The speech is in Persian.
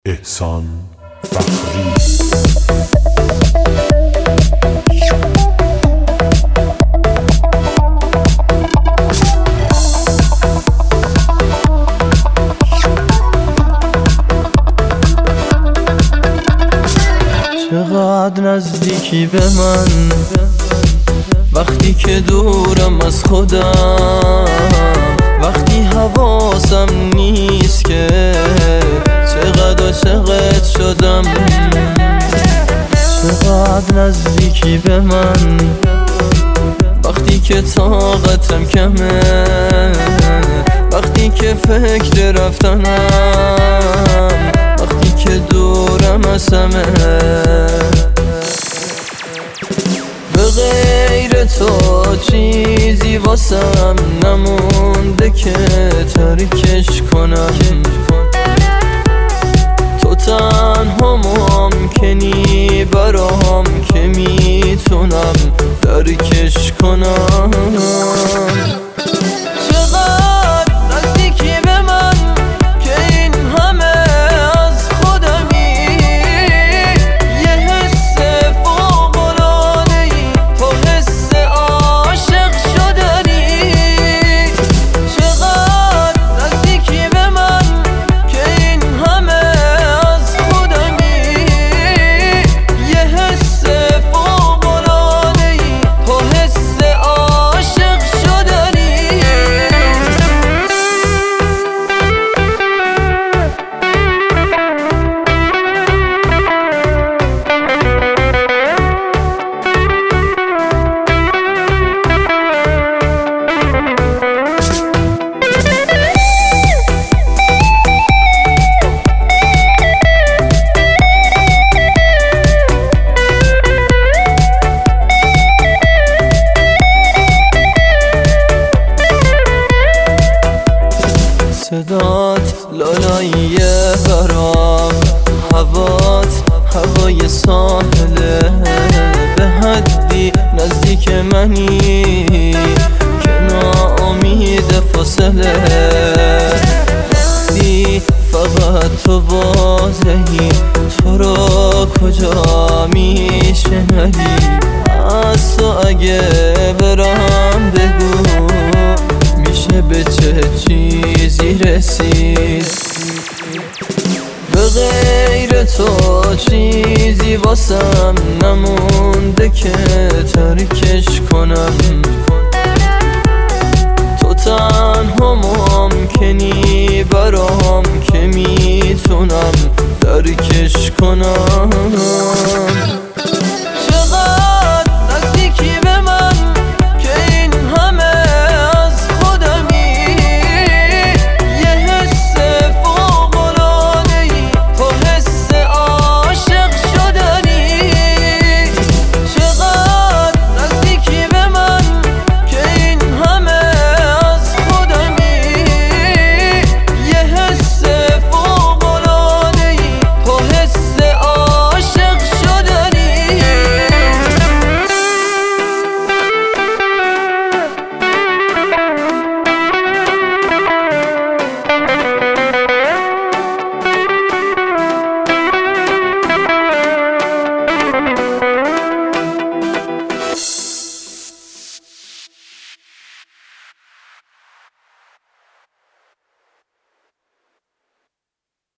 احسان فخری. چقدر نزدیکی به من وقتی که دورم از خودم، وقتی حواسم نیست که چقدر شدم. چقدر نزدیکی به من وقتی که طاقتم کمه، وقتی که فکر رفتنم، وقتی که دورم از همه. به غیر تو چیزی واسم نمونده که ترکش کنم. تو تنها ممکنی برام که میتونم درکش کنم. صدات لالایی برام، هوات هوای ساحله، به حدی نزدیک منی که ناامید فاصله. وقتی فقط تو واضحی، تو رو کجا میشنوی؟ از تو اگه برام بگو میشه به چه چیزی رسید؟ به غیر تو چیزی واسم نمونده که ترکش کنم. تو تنها ممکنی برام که میتونم درکش کنم.